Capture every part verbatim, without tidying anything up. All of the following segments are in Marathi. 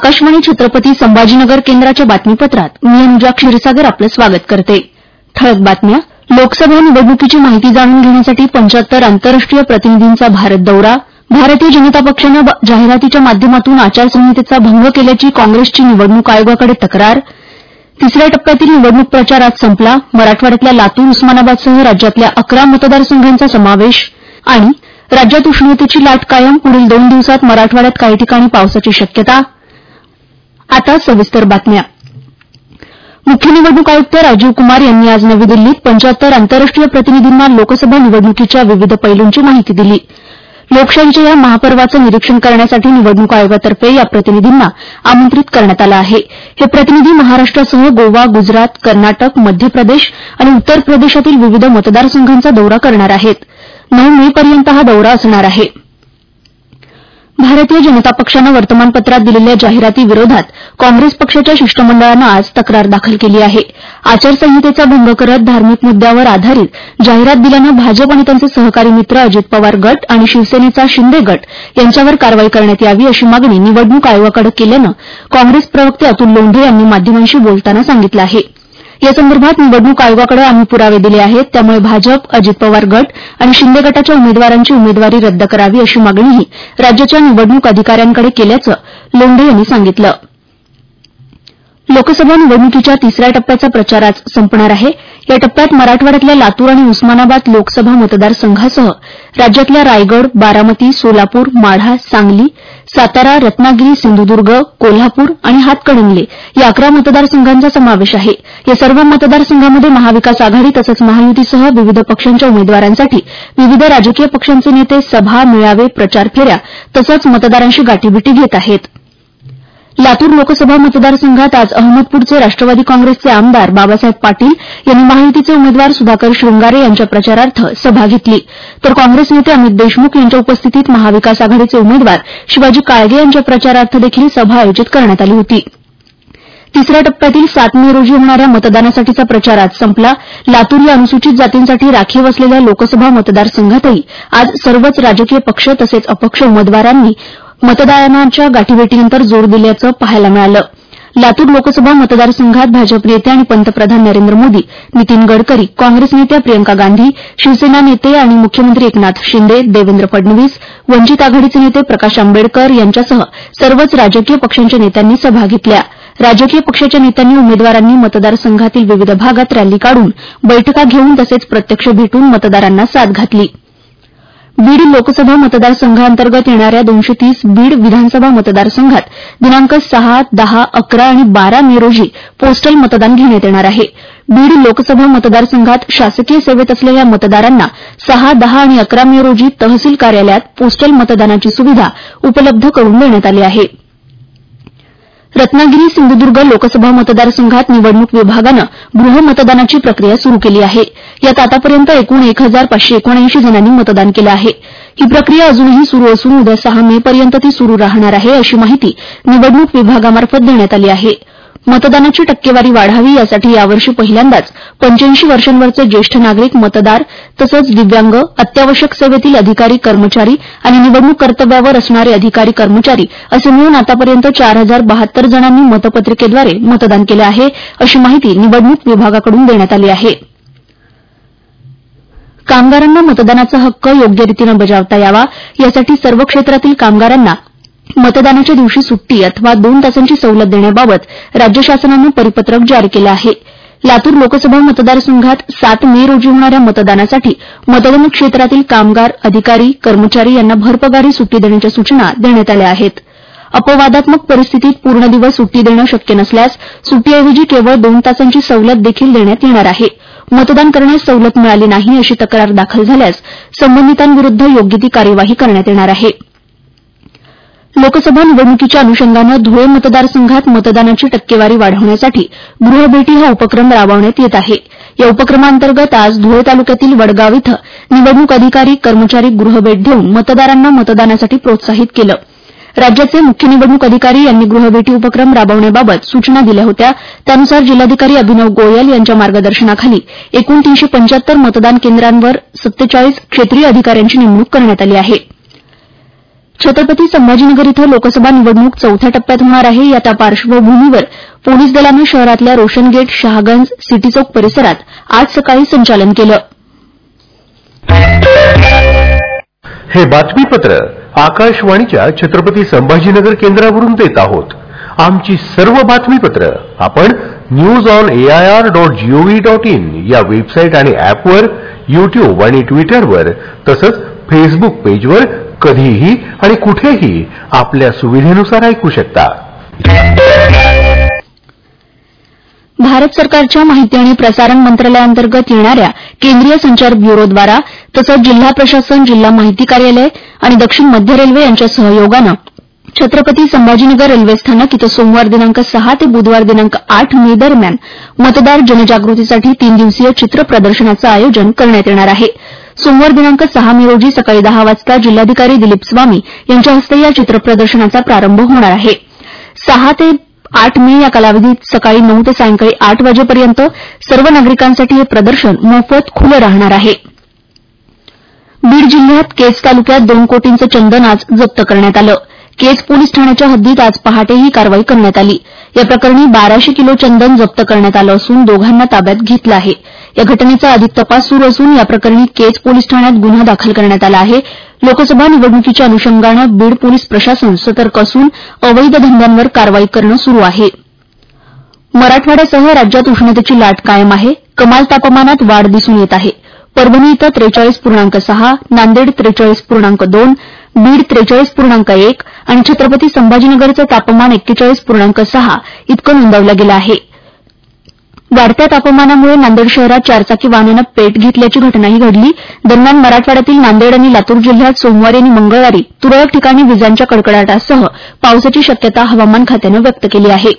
आकाशवाणी छत्रपती संभाजीनगर केंद्राच्या बातमीपत्रात मी अनुजा क्षीरसागर आपलं स्वागत करते. ठळक बातम्या. लोकसभा निवडणुकीची माहिती जाणून घेण्यासाठी पंच्याहत्तर आंतरराष्ट्रीय प्रतिनिधींचा भारत दौरा. भारतीय जनता पक्षानं जाहिरातीच्या माध्यमातून आचारसंहितेचा भंग केल्याची काँग्रेसची निवडणूक आयोगाकडे तक्रार. तिसऱ्या टप्प्यातील निवडणूक प्रचार आज संपला. मराठवाड्यातल्या लातूर उस्मानाबादसह राज्यातल्या अकरा मतदारसंघांचा समावेश. आणि राज्यात उष्णतेची लाट कायम. पुढील दोन दिवसात मराठवाड्यात काही ठिकाणी पावसाची शक्यता. आता सविस्तर बातम्या. मुख्य निवडणूक आयुक्त राजीव कुमार यांनी आज नवी दिल्लीत पंच्याहत्तर आंतरराष्ट्रीय प्रतिनिधींना लोकसभा निवडणुकीच्या विविध पैलूंची माहिती दिली. लोकशाहीच्या या महापर्वाचं निरीक्षण करण्यासाठी निवडणूक आयोगातर्फे या प्रतिनिधींना आमंत्रित करण्यात आलं आहे. हे प्रतिनिधी महाराष्ट्रासह गोवा, गुजरात, कर्नाटक, मध्य प्रदेश आणि उत्तर प्रदेशातील विविध मतदारसंघांचा दौरा करणार आहेत. नऊ मे पर्यंत हा दौरा असणार आहे. भारतीय जनता पक्षानं वर्तमानपत्रात दिलेल्या जाहिरातीविरोधात काँग्रेस पक्षाच्या शिष्टमंडळानं आज तक्रार दाखल केली आहे. आचारसंहितेचा भंग करत धार्मिक मुद्द्यावर आधारित जाहिरात दिल्यानं भाजप आणि त्यांचे सहकारी मित्र अजित पवार गट आणि शिवसेनेचा शिंदे गट यांच्यावर कारवाई करण्यात यावी अशी मागणी निवडणूक आयोगाकडे केल्यानं काँग्रेस प्रवक्ते अतुल लोंढे यांनी माध्यमांशी बोलताना सांगितलं आहे. यासंदर्भात निवडणूक आयोगाकडे आम्ही पुरावे दिले आहेत. त्यामुळे भाजप, अजित पवार गट आणि शिंदे गटाच्या उमेदवारांची उमेदवारी रद्द करावी अशी मागणीही राज्याच्या निवडणूक अधिकाऱ्यांकडे केल्याचं लोंढे यांनी सांगितलं. लोकसभा निवडणुकीच्या तिसऱ्या टप्प्याचा प्रचार आज संपणार आहे. या टप्प्यात मराठवाड्यातल्या लातूर आणि उस्मानाबाद लोकसभा मतदारसंघासह राज्यातल्या रायगड, बारामती, सोलापूर, माढा, सांगली, सातारा, रत्नागिरी, सिंधुदुर्ग, कोल्हापूर आणि हातकणंगले या अकरा मतदारसंघांचा समावेश आहे. या सर्व मतदारसंघांमध्ये महाविकास आघाडी तसंच महायुतीसह विविध पक्षांच्या उमेदवारांसाठी विविध राजकीय पक्षांचे नेते सभा, मेळावे, प्रचार फेऱ्या तसंच मतदारांशी गाठीभेटी घेत आहेत. लातूर लोकसभा मतदारसंघात आज अहमदपूरचे राष्ट्रवादी काँग्रेसचे आमदार बाबासाहेब पाटील यांनी महायुतीचे उमेदवार सुधाकर शृंगारे यांच्या प्रचारार्थ सभा घेतली. तर काँग्रेस नेते अमित देशमुख यांच्या उपस्थितीत महाविकास आघाडीचे उमेदवार शिवाजी काळगे यांच्या प्रचारार्थ देखील सभा आयोजित करण्यात आली होती. तिसऱ्या टप्प्यातील सात मे रोजी होणाऱ्या मतदानासाठीचा प्रचार आज संपला. लातूर या अनुसूचित जातींसाठी राखीव असलेल्या लोकसभा मतदारसंघातही आज सर्वच राजकीय पक्ष तसेच अपक्ष उमेदवारांनी मतदानाच्या गाठीभेटीनंतर जोर दिल्याचं पाहायला मिळालं. लातूर लोकसभा मतदारसंघात भाजप नेते आणि पंतप्रधान नरेंद्र मोदी, नितीन गडकरी, काँग्रेस नेत्या प्रियंका गांधी, शिवसेना नेते आणि मुख्यमंत्री एकनाथ शिंदे, देवेंद्र फडणवीस, वंचित आघाडीचे नेते प्रकाश आंबेडकर यांच्यासह सर्वच राजकीय पक्षांच्या नेत्यांनी सभा घेतल्या. राजकीय पक्षाच्या नेत्यांनी उमेदवारांनी मतदारसंघातील विविध भागात रॅली काढून, बैठका घेऊन तसेच प्रत्यक्ष भेटून मतदारांना साथ घातली. बीड लोकसभा मतदारसंघांतर्गत येणाऱ्या दोनशे तीस बीड विधानसभा मतदारसंघात दिनांक सहा, दहा, अकरा आणि बारा मे रोजी पोस्टल मतदान घेण्यात येणार आहे. बीड लोकसभा मतदारसंघात शासकीय सेवेत असलेल्या मतदारांना सहा, दहा आणि अकरा मे रोजी तहसील कार्यालयात पोस्टल मतदानाची सुविधा उपलब्ध करून देण्यात आली आहे. रत्नागिरी, सिंधुदुर्ग लोकसभा मतदारसंघात निवडणूक विभागानं गृहमतदानाची प्रक्रिया सुरू केली आहे. यात आतापर्यंत एकूण एक हजार पाचशे एकोणऐंशी जणांनी मतदान केलं आहे. ही प्रक्रिया अजूनही सुरू असून उद्या सहा मे पर्यंत ती सुरू राहणार आहे अशी माहिती निवडणूक विभागामार्फत देण्यात आली आहे. मतदानाची टक्केवारी वाढावी यासाठी यावर्षी पहिल्यांदाच पंच्याऐंशी वर्षांवरचे ज्येष्ठ नागरिक मतदार तसंच दिव्यांग, अत्यावश्यक सेवेतील अधिकारी कर्मचारी आणि निवडणूक कर्तव्यावर असणारे अधिकारी कर्मचारी असे मिळून आतापर्यंत चार हजार बहात्तर जणांनी मतपत्रिकेद्वारे मतदान केलं आहे अशी माहिती निवडणूक विभागाकडून देण्यात आली आहे. कामगारांना मतदानाचा हक्क योग्य रीतीनं बजावता यावा यासाठी सर्व क्षेत्रातील कामगारांना मतदानाच्या दिवशी सुट्टी अथवा दोन तासांची सवलत देण्याबाबत राज्य शासनानं परिपत्रक जारी केलं आहे. लातूर लोकसभा मतदारसंघात सात मे रोजी होणाऱ्या मतदानासाठी मतदान क्षेत्रातील कामगार, अधिकारी, कर्मचारी यांना भरपगारी सुट्टी देण्याच्या सूचना देण्यात आल्या आहेत. अपवादात्मक परिस्थितीत पूर्ण दिवस सुट्टी देणं शक्य नसल्यास सुट्टीऐवजी केवळ दोन तासांची सवलत देखील देण्यात येणार आहे. मतदान करण्यास सवलत मिळाली नाही अशी तक्रार दाखल झाल्यास संबंधितांविरुद्ध योग्य ती कार्यवाही करण्यात येणार आहे. लोकसभा निवडणुकीच्या अनुषंगानं धुळे मतदारसंघात मतदानाची टक्केवारी वाढवण्यासाठी गृहभेटी हा उपक्रम राबवण्यात येत आहे. या उपक्रमांतर्गत आज धुळे तालुक्यातील वडगाव इथं निवडणूक अधिकारी, कर्मचारी गृहभेट देऊन मतदारांना मतदानासाठी प्रोत्साहित केलं. राज्याचे मुख्य निवडणूक अधिकारी यांनी गृहभेटी उपक्रम राबवण्याबाबत सूचना दिल्या होत्या. त्यानुसार जिल्हाधिकारी अभिनव गोयल यांच्या मार्गदर्शनाखाली एकूण तीनशे पंच्याहत्तर मतदान केंद्रांवर सत्तेचाळीस क्षेत्रीय अधिकाऱ्यांची नेमणूक करण्यात आली आहे. छत्रपती संभाजीनगर इथं लोकसभा निवडणूक चौथ्या टप्प्यात होणार आहे. या त्या पार्श्वभूमीवर पोलीस दलानं शहरातल्या रोशन गेट, शहागंज, सिटी चौक परिसरात आज सकाळी संचालन केलं. हे बातमीपत्र आकाशवाणीच्या छत्रपती संभाजीनगर केंद्रावरून देत आहोत. आमची सर्व बातमीपत्र आपण news on AIR dot GOV dot in या वेबसाईट आणि ऍपवर, युट्यूब आणि ट्विटरवर तसंच फेसबुक पेजवर कधीही आणि कुठेही आपल्या सुविधेनुसार ऐकू शकता. भारत सरकारच्या माहिती आणि प्रसारण मंत्रालयाअंतर्गत येणाऱ्या केंद्रीय संचार ब्युरोद्वारा तसंच जिल्हा प्रशासन, जिल्हा माहिती कार्यालय आणि दक्षिण मध्य रेल्वे यांच्या सहयोगानं छत्रपती संभाजीनगर रेल्वे स्थानक इथं सोमवार दिनांक सहा ते बुधवार दिनांक आठ मे दरम्यान मतदार जनजागृतीसाठी तीन दिवसीय चित्र प्रदर्शनाचं आयोजन करण्यात येणार आहे. सोमवार दिनांक सहा मे रोजी सकाळी दहा वाजता जिल्हाधिकारी दिलीप स्वामी यांच्या हस्ते या चित्र प्रदर्शनाचा प्रारंभ होणार आहे. सहा ते आठ मे या कालावधीत सकाळी नऊ ते सायंकाळी आठ वाजेपर्यंत सर्व नागरिकांसाठी हे प्रदर्शन मोफत खुलं राहणार आहे. बीड जिल्ह्यात केज तालुक्यात दोन कोटींचं चंदन आज जप्त करण्यात आलं. केज पोलीस ठाण्याच्या हद्दीत आज पहाटे ही कारवाई करण्यात आली. या प्रकरणी बाराशे किलो चंदन जप्त करण्यात आलं असून दोघांना ताब्यात घेतलं आहे. या घटनेचा अधिक तपास सुरू असून या प्रकरणी केज पोलीस ठाण्यात गुन्हा दाखल करण्यात आला आहे. लोकसभा निवडणुकीच्या अनुषंगानं बीड पोलीस प्रशासन सतर्क असून अवैध धंद्यांवर कारवाई करणं सुरू आहे. मराठवाड्यासह राज्यात उष्णतेची लाट कायम आहे. कमाल तापमानात वाढ दिसून येत आहे. परभणी इथं त्रेचाळीस पूर्णांक सहा, नांदेड त्रेचाळीस पूर्णांक दोन, बीड त्रेचाळीस पूर्णांक एक आणि छत्रपती संभाजीनगरचं तापमान एक्केचाळीस पूर्णांक सहा इतकं नोंदवलं गेलं आहे. वाढत्या तापमानामुळे नांदेड शहरात चारचाकी वाहनानं पेट घेतल्याची घटनाही घडली. दरम्यान मराठवाड्यातील नांदेड आणि लातूर जिल्ह्यात सोमवारी आणि मंगळवारी तुरळक ठिकाणी विजांच्या कडकडाटासह पावसाची शक्यता हवामान खात्यानं व्यक्त केली आहे.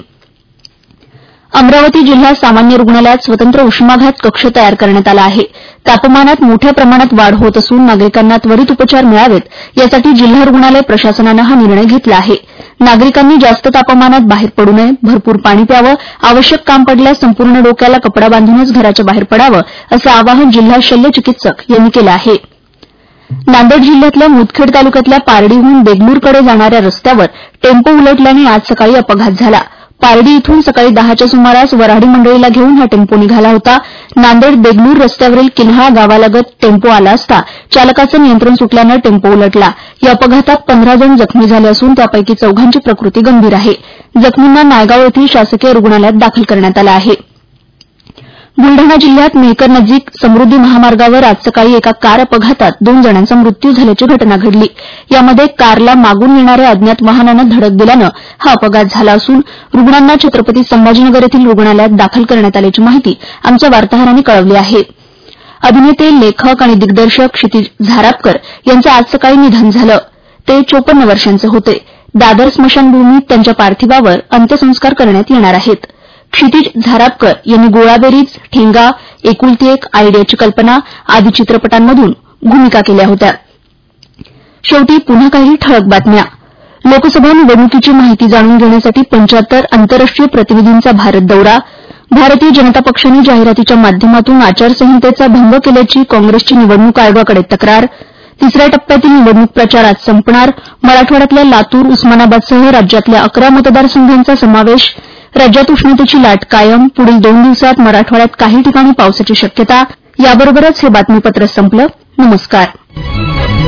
अमरावती जिल्हा सामान्य रुग्णालयात स्वतंत्र उष्माघात कक्ष तयार करण्यात आला आहे. तापमानात मोठ्या प्रमाणात वाढ होत असून नागरिकांना त्वरित उपचार मिळावेत यासाठी जिल्हा रुग्णालय प्रशासनानं हा निर्णय घेतला आहे. नागरिकांनी जास्त तापमानात बाहेर पडू नये, भरपूर पाणी प्यावं, आवश्यक काम पडल्यास संपूर्ण डोक्याला कपडा बांधूनच घराच्या बाहेर पडावं असं आवाहन जिल्हा शल्य चिकित्सक यांनी केलं आहे. नांदेड जिल्ह्यातल्या मुदखेड तालुक्यातल्या पारडीहून देगलूरकडे जाणाऱ्या रस्त्यावर टेम्पो उलटल्याने आज सकाळी अपघात झाला. पारडी इथून सकाळी दहाच्या सुमारास वऱ्हाडी मंडळीला घेऊन हा टेम्पो निघाला होता. नांदेड देगलूर रस्त्यावरील किन्हाळा गावालगत टेम्पो आला असता चालकाचं नियंत्रण सुटल्यानं टेम्पो उलटला. या अपघातात पंधरा जण जखमी झाले असून त्यापैकी चौघांची प्रकृती गंभीर आहे. जखमींना नायगाव येथील शासकीय रुग्णालयात दाखल करण्यात आलं आहे. बुलढाणा जिल्ह्यात मेहकर नजीक समृद्धी महामार्गावर आज सकाळी एका कार अपघातात दोन जणांचा मृत्यू झाल्याची घटना घडली. यामध्ये कारला मागून येणाऱ्या अज्ञात वाहनानं धडक दिल्यानं हा अपघात झाला असून रुग्णांना छत्रपती संभाजीनगर येथील रुग्णालयात दाखल करण्यात आल्याची माहिती आमच्या वार्ताहरांनी कळवली आहे. अभिनेते, लेखक आणि दिग्दर्शक क्षितिज झारापकर यांचं आज सकाळी निधन झालं. ते चोपन्न वर्षांचे होते. दादर स्मशानभूमीत त्यांच्या पार्थिवावर अंत्यसंस्कार करण्यात येणार आहेत. क्षितिज झारापकर यांनी गोळाबेरीज, ठेंगा, एकुलती एक, आयडियाची कल्पना आदी चित्रपटांमधून भूमिका केल्या होत्या. शेवटी पुन्हा काही ठळक बातम्या. लोकसभा निवडणुकीची माहिती जाणून घेण्यासाठी पंच्याहत्तर आंतरराष्ट्रीय प्रतिनिधींचा भारत दौरा. भारतीय जनता पक्षाने जाहिरातीच्या माध्यमातून आचारसंहितेचा भंग केल्याची काँग्रेसची निवडणूक आयोगाकडे तक्रार. तिसऱ्या टप्प्यातील निवडणूक प्रचार आज संपणार. मराठवाड्यातल्या लातूर, उस्मानाबादसह राज्यातल्या अकरा मतदारसंघांचा समावेश. राज्यात उष्णतेची लाट कायम. पुढील दोन दिवसात मराठवाड्यात काही ठिकाणी पावसाची शक्यता. याबरोबरच हे बातमीपत्र संपलं. नमस्कार.